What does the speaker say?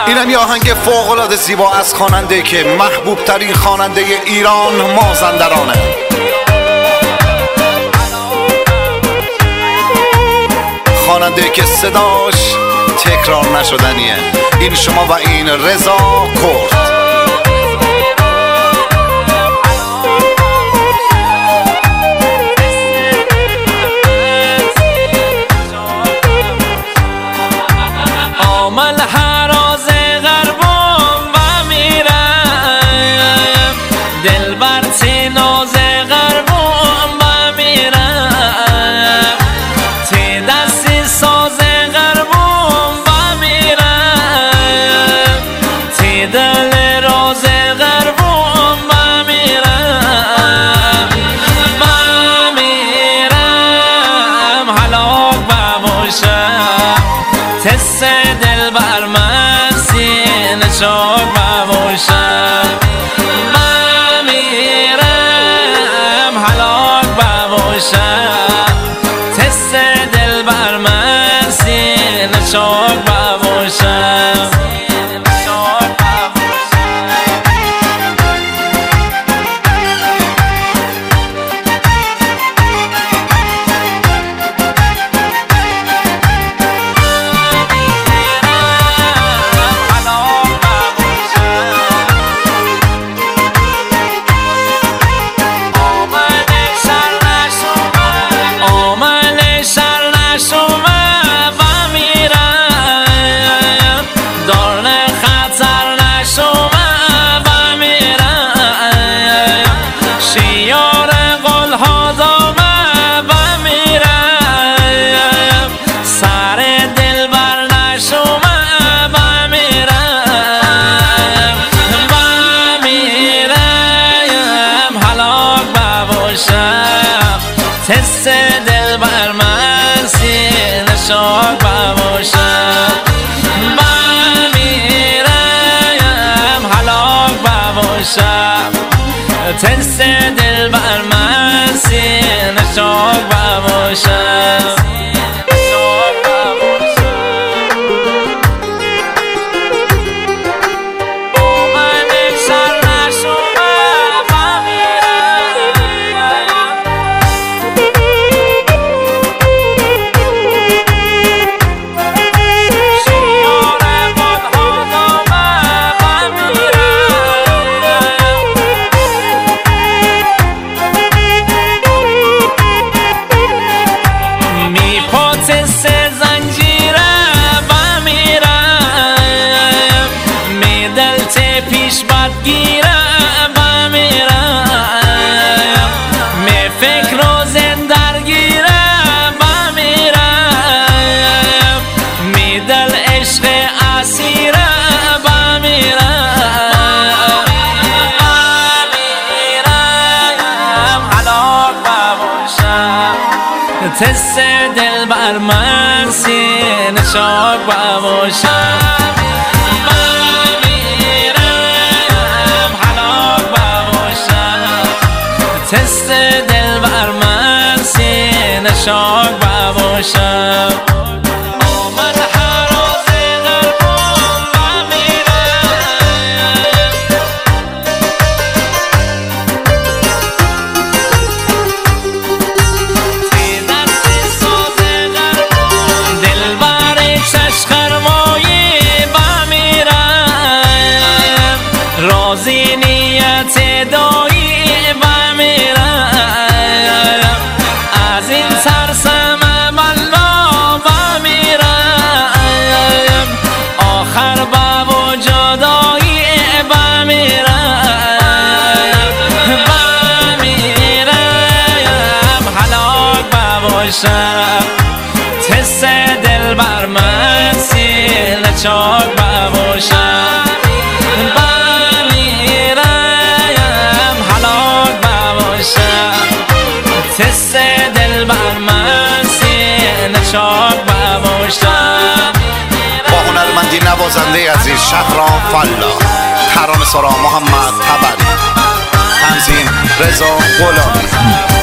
اینم یه آهنگ فوق‌العاده زیبا از خواننده که محبوب ترین خواننده ایران مازندرانه. خواننده که صداش تکرار نشدنیه. این شما و این رضا کرد. آمل هراز غربم و میرم دل بر تناز غربم و میرم تی دست ساز غربم و میرم تی دل راز غربم و میرم هلاک بموشم تست دل بر من سینه چاک بموشم من میرم هلاک بموشم تست دل بر من سینه چاک بموشم تست دل بر من سینه شاک بموشم من میرم هلاک بموشم تست دل بر من سینه شاک بموشم پیش بد گیرم و میرم می فکر و زندر گیرم و میرم می دل عشق اسیرم و میرم هلاک بموشم تست دل بر من سینه چاک بموشم تست دل بر من سینه شاک بموشم آمد هراز غربم و میرم تی دست ساز غربم دل بر چشم خرمایی و میرم رازی نیت دایی از این ترسم والله و میرم آخر با وجودایی و میرم هلاک بموشم تست دل بر من سینه چاک بموشم تست دل بر من سینه چاک بموشم. با هنرمندی نوازنده عزیز شهرام فلا، ترانه‌سرا محمد تبری، تنظیم رضا غلامی.